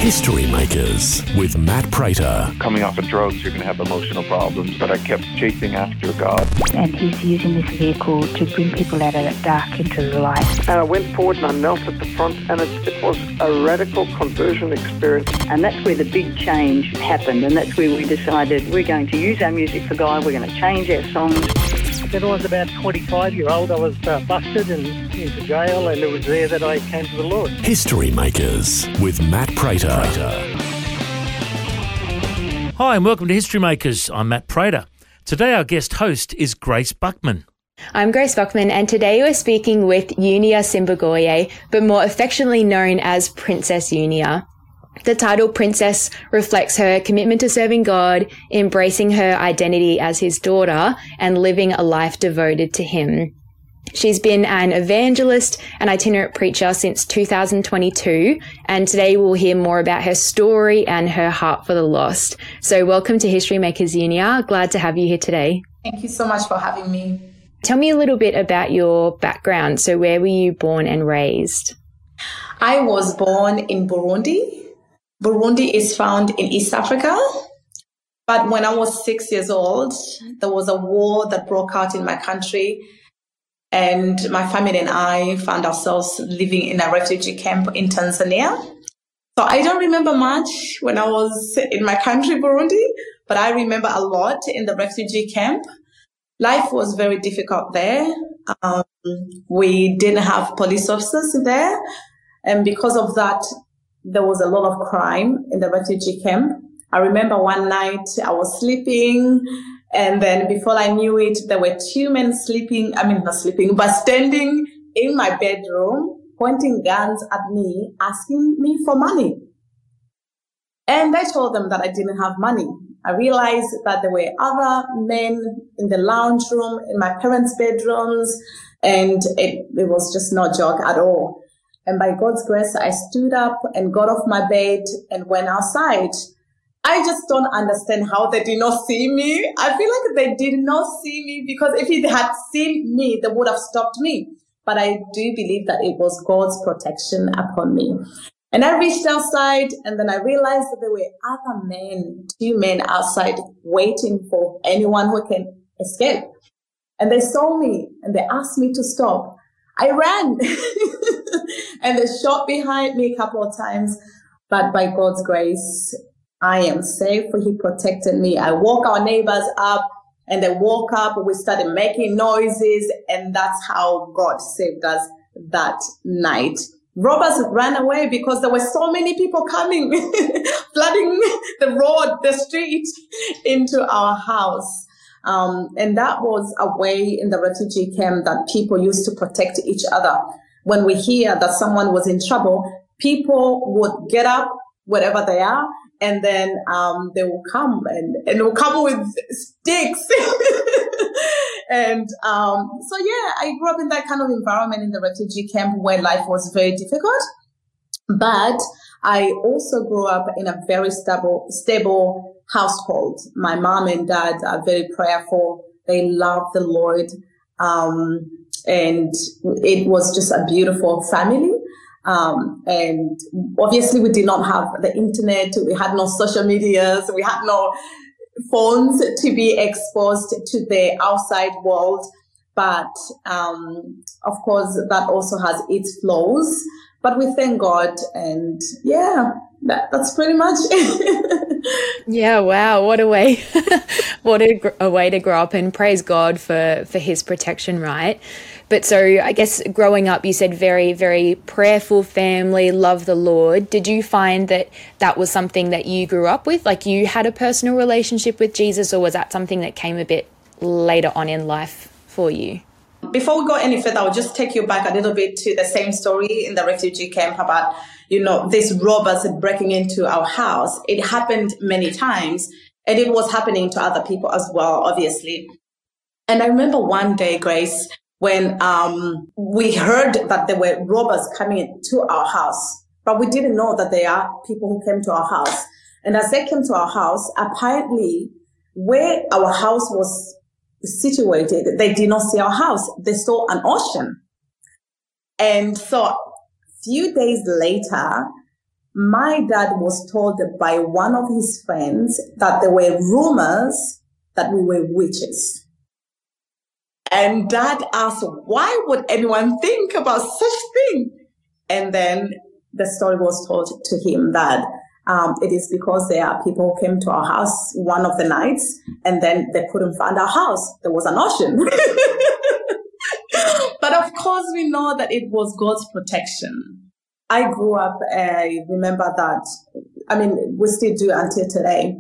History Makers with Matt Prater. Coming off of drugs, you're going to have emotional problems, but I kept chasing after God. And he's using this vehicle to bring people out of that dark into the light. And I went forward and I knelt at the front, and it was a radical conversion experience. And that's where the big change happened, and that's where we decided we're going to use our music for God, we're going to change our songs. When I was about 25-year-old, I was busted and into jail, and it was there that I came to the Lord. History Makers with Matt Prater. Hi and welcome to History Makers. I'm Matt Prater. Today our guest host is Grace Buckman. I'm Grace Buckman, and today we're speaking with Unia Simbagoye, but more affectionately known as Princess Unia. The title Princess reflects her commitment to serving God, embracing her identity as his daughter, and living a life devoted to him. She's been an evangelist and itinerant preacher since 2022, and today we'll hear more about her story and her heart for the lost. So welcome to History Makers, Unia. Glad to have you here today. Thank you so much for having me. Tell me a little bit about your background. So where were you born and raised? I was born in Burundi. Burundi is found in East Africa. But when I was 6 years old, there was a war that broke out in my country. And my family and I found ourselves living in a refugee camp in Tanzania. So I don't remember much when I was in my country, Burundi, but I remember a lot in the refugee camp. Life was very difficult there. We didn't have police officers there. And because of that, there was a lot of crime in the refugee camp. I remember one night I was sleeping, and then before I knew it, there were two men standing in my bedroom, pointing guns at me, asking me for money. And I told them that I didn't have money. I realized that there were other men in the lounge room, in my parents' bedrooms, and it was just no joke at all. And by God's grace, I stood up and got off my bed and went outside. I just don't understand how they did not see me. I feel like they did not see me, because if they had seen me, they would have stopped me. But I do believe that it was God's protection upon me. And I reached outside, and then I realized that there were other men, two men outside waiting for anyone who can escape. And they saw me and they asked me to stop. I ran and they shot behind me a couple of times. But by God's grace, I am safe, for he protected me. I woke our neighbors up, and they woke up. We started making noises, and that's how God saved us that night. Robbers ran away because there were so many people coming, flooding the road, the street into our house. And that was a way in the refugee camp that people used to protect each other. When we hear that someone was in trouble, people would get up wherever they are, and then they will come and they will come with sticks. And so, yeah, I grew up in that kind of environment in the refugee camp where life was very difficult. But I also grew up in a very stable household. My mom and dad are very prayerful. They love the Lord. And it was just a beautiful family. And obviously we did not have the internet. We had no social medias. We had no phones to be exposed to the outside world. But, of course, that also has its flaws. But we thank God, and yeah, that's pretty much it. Yeah, wow, what a way, a way to grow up, and praise God for his protection, right? But so I guess growing up, you said very, very prayerful family, love the Lord. Did you find that was something that you grew up with? Like you had a personal relationship with Jesus, or was that something that came a bit later on in life for you? Before we go any further, I'll just take you back a little bit to the same story in the refugee camp about, these robbers breaking into our house. It happened many times, and it was happening to other people as well, obviously. And I remember one day, Grace, when we heard that there were robbers coming to our house, but we didn't know that there are people who came to our house. And as they came to our house, apparently where our house was situated, they did not see our house. They saw an ocean. And so a few days later, my dad was told by one of his friends that there were rumors that we were witches. And Dad asked, why would anyone think about such thing? And then the story was told to him that it is because there are people who came to our house one of the nights and then they couldn't find our house. There was an ocean. But of course, we know that it was God's protection. I grew up, I remember that, we still do until today.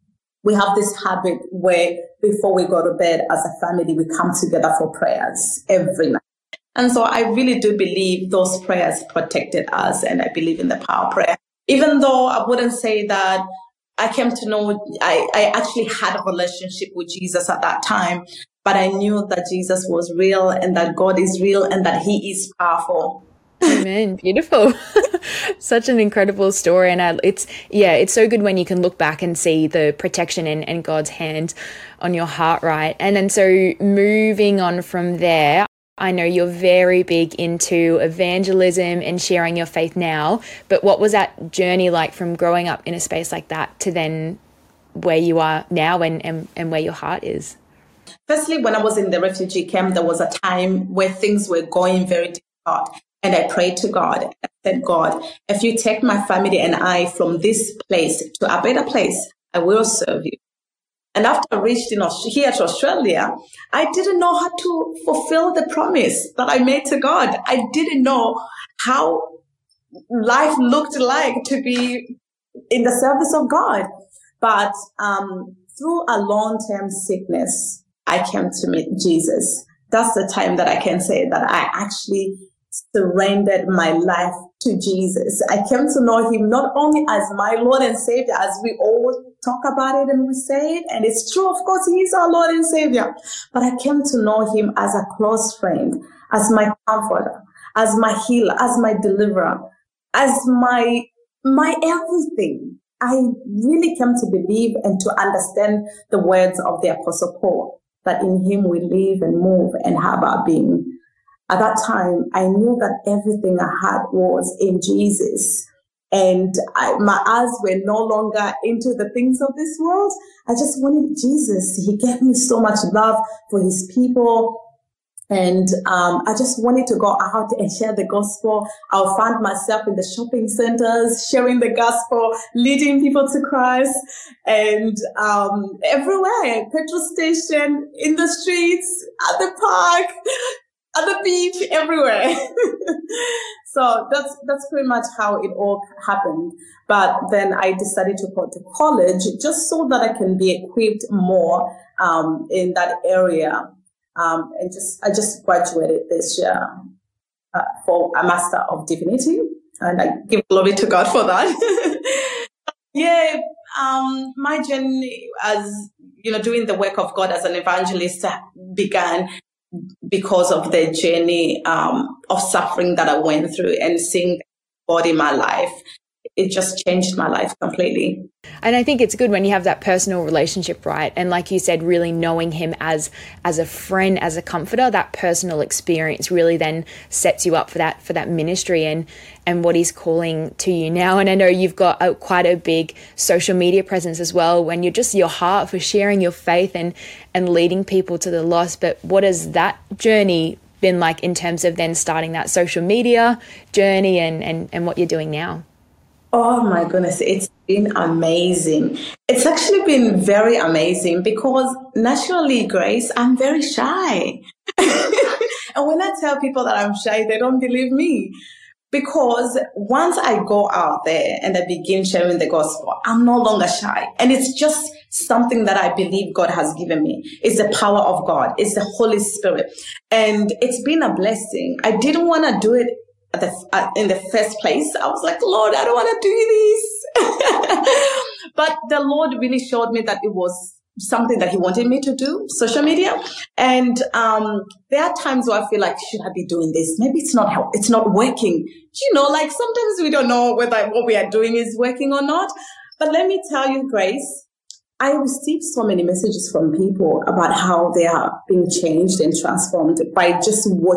We have this habit where before we go to bed as a family, we come together for prayers every night. And so I really do believe those prayers protected us, and I believe in the power of prayer. Even though I wouldn't say that I came to know, I actually had a relationship with Jesus at that time, but I knew that Jesus was real and that God is real and that he is powerful. Amen. Beautiful. Such an incredible story. And it's so good when you can look back and see the protection and God's hand on your heart, right? And then so moving on from there, I know you're very big into evangelism and sharing your faith now, but what was that journey like from growing up in a space like that to then where you are now and where your heart is? Firstly, when I was in the refugee camp, there was a time where things were going very difficult. And I prayed to God. I said, God, if you take my family and I from this place to a better place, I will serve you. And after I reached here to Australia, I didn't know how to fulfill the promise that I made to God. I didn't know how life looked like to be in the service of God. But through a long-term sickness, I came to meet Jesus. That's the time that I can say that I actually surrendered my life to Jesus. I came to know him not only as my Lord and Savior, as we always talk about it and we say it, and it's true, of course, he is our Lord and Savior, but I came to know him as a close friend, as my comforter, as my healer, as my deliverer, as my everything. I really came to believe and to understand the words of the Apostle Paul, that in him we live and move and have our being. At that time, I knew that everything I had was in Jesus. And my eyes were no longer into the things of this world. I just wanted Jesus. He gave me so much love for his people. And I just wanted to go out and share the gospel. I'll find myself in the shopping centers, sharing the gospel, leading people to Christ. And everywhere, petrol station, in the streets, at the park, at the beach, everywhere. So that's pretty much how it all happened. But then I decided to go to college just so that I can be equipped more in that area. And I just graduated this year for a Master of Divinity, and I give glory to God for that. My journey as doing the work of God as an evangelist began because of the journey of suffering that I went through and seeing God in my life. It just changed my life completely. And I think it's good when you have that personal relationship, right? And like you said, really knowing him as a friend, as a comforter, that personal experience really then sets you up for that ministry and what he's calling to you now. And I know you've got quite a big social media presence as well, when you're just your heart for sharing your faith and leading people to the lost. But what has that journey been like in terms of then starting that social media journey and what you're doing now? Oh my goodness, it's been amazing. It's actually been very amazing because naturally, Grace, I'm very shy. And when I tell people that I'm shy, they don't believe me. Because once I go out there and I begin sharing the gospel, I'm no longer shy. And it's just something that I believe God has given me. It's the power of God. It's the Holy Spirit. And it's been a blessing. I didn't want to do it in the first place. I was like, Lord, I don't want to do this. But the Lord really showed me that it was something that he wanted me to do, social media. And there are times where I feel like, should I be doing this? Maybe it's not working. Like sometimes we don't know whether what we are doing is working or not. But let me tell you, Grace, I received so many messages from people about how they are being changed and transformed by just watching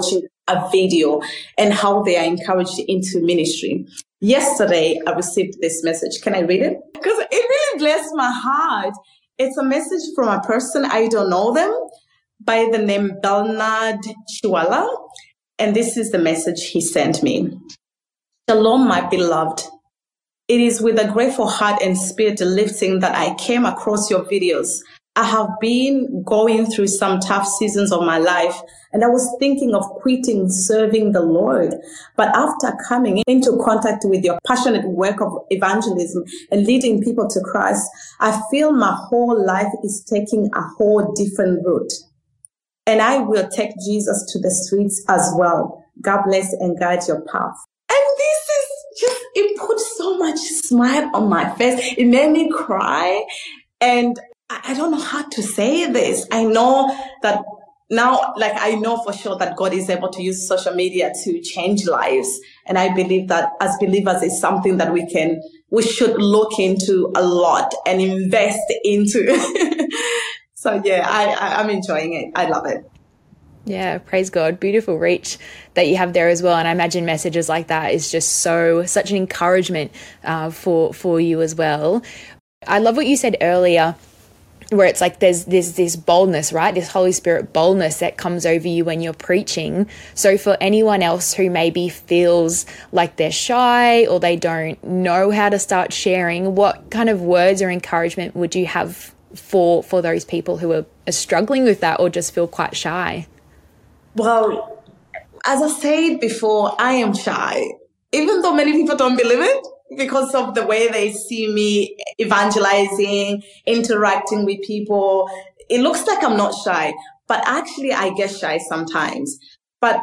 a video and how they are encouraged into ministry. Yesterday, I received this message. Can I read it? Because it really blessed my heart. It's a message from a person, I don't know them, by the name Bernard Chiwala. And this is the message he sent me. Shalom, my beloved. It is with a grateful heart and spirit lifting that I came across your videos. I have been going through some tough seasons of my life, and I was thinking of quitting serving the Lord. But after coming into contact with your passionate work of evangelism and leading people to Christ, I feel my whole life is taking a whole different route. And I will take Jesus to the streets as well. God bless and guide your path. And this is just, it put so much smile on my face. It made me cry. And I don't know how to say this. I know that now, I know for sure that God is able to use social media to change lives. And I believe that as believers, it's something that we should look into a lot and invest into. So yeah, I'm enjoying it. I love it. Yeah, praise God. Beautiful reach that you have there as well. And I imagine messages like that is just such an encouragement for you as well. I love what you said earlier, where it's like there's this boldness, right? This Holy Spirit boldness that comes over you when you're preaching. So for anyone else who maybe feels like they're shy or they don't know how to start sharing, what kind of words or encouragement would you have for those people who are struggling with that or just feel quite shy? Well, as I said before, I am shy, even though many people don't believe it because of the way they see me evangelizing, interacting with people. It looks like I'm not shy, but actually I get shy sometimes. But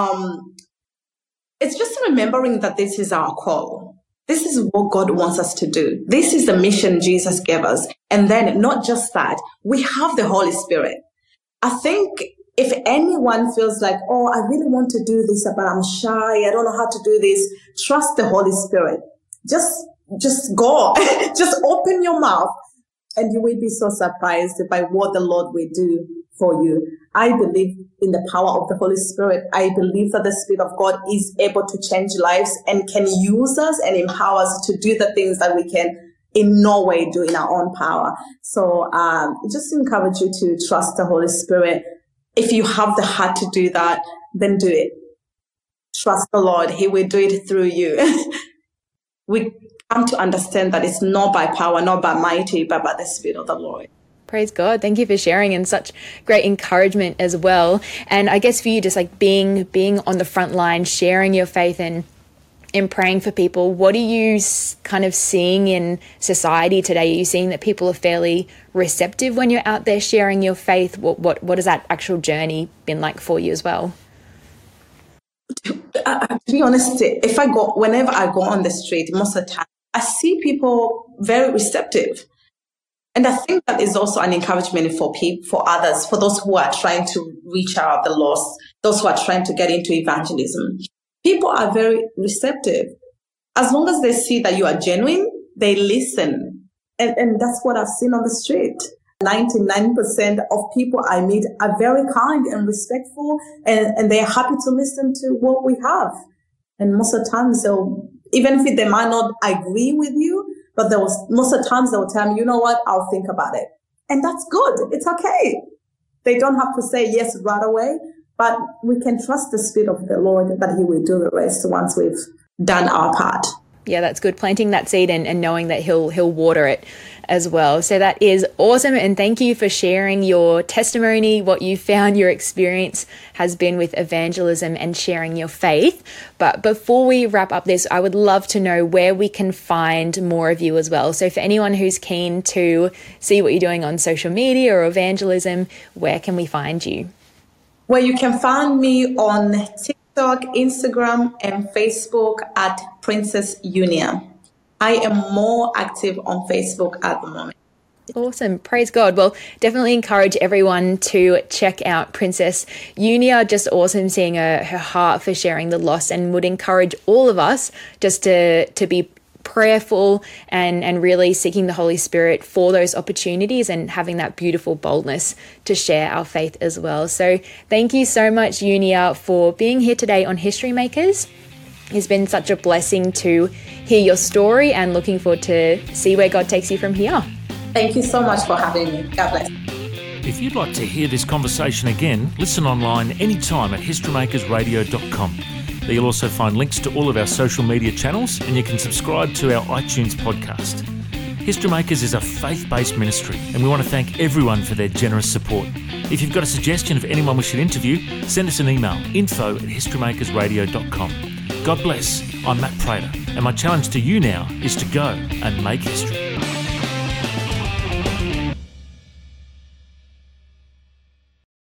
it's just remembering that this is our call. This is what God wants us to do. This is the mission Jesus gave us. And then not just that, we have the Holy Spirit. I think if anyone feels like, oh, I really want to do this, but I'm shy, I don't know how to do this, trust the Holy Spirit. Just go. Just open your mouth and you will be so surprised by what the Lord will do for you. I believe in the power of the Holy Spirit. I believe that the Spirit of God is able to change lives and can use us and empower us to do the things that we can in no way do in our own power. So just encourage you to trust the Holy Spirit. If you have the heart to do that, then do it. Trust the Lord. He will do it through you. We come to understand that it's not by power, not by mighty, but by the Spirit of the Lord. Praise God. Thank you for sharing and such great encouragement as well. And I guess for you, just like being on the front line, sharing your faith and praying for people, what are you kind of seeing in society today? Are you seeing that people are fairly receptive when you're out there sharing your faith? What has that actual journey been like for you as well? To be honest, whenever I go on the street, most of the time, I see people very receptive. And I think that is also an encouragement for others, for those who are trying to reach out the lost, those who are trying to get into evangelism. People are very receptive. As long as they see that you are genuine, they listen. And that's what I've seen on the street. 99% of people I meet are very kind and respectful, and they're happy to listen to what we have. And most of the time, even if they might not agree with you, but most of the times they'll tell me, you know what, I'll think about it. And that's good. It's okay. They don't have to say yes right away, but we can trust the Spirit of the Lord that He will do the rest once we've done our part. Yeah, that's good. Planting that seed and knowing that he'll water it as well. So that is awesome. And thank you for sharing your testimony, what you found your experience has been with evangelism and sharing your faith. But before we wrap up this, I would love to know where we can find more of you as well. So for anyone who's keen to see what you're doing on social media or evangelism, where can we find you? Well, you can find me on TikTok, Instagram, and Facebook at Princess Unia. I am more active on Facebook at the moment. Awesome. Praise God. Well, definitely encourage everyone to check out Princess Unia. Just awesome seeing her heart for sharing the lost, and would encourage all of us just to be prayerful and really seeking the Holy Spirit for those opportunities and having that beautiful boldness to share our faith as well. So thank you so much, Unia, for being here today on History Makers. It's been such a blessing to hear your story and looking forward to see where God takes you from here. Thank you so much for having me. God bless. If you'd like to hear this conversation again, listen online anytime at historymakersradio.com. There you'll also find links to all of our social media channels, and you can subscribe to our iTunes podcast. History Makers is a faith-based ministry, and we want to thank everyone for their generous support. If you've got a suggestion of anyone we should interview, send us an email, info@historymakersradio.com. God bless. I'm Matt Prater, and my challenge to you now is to go and make history.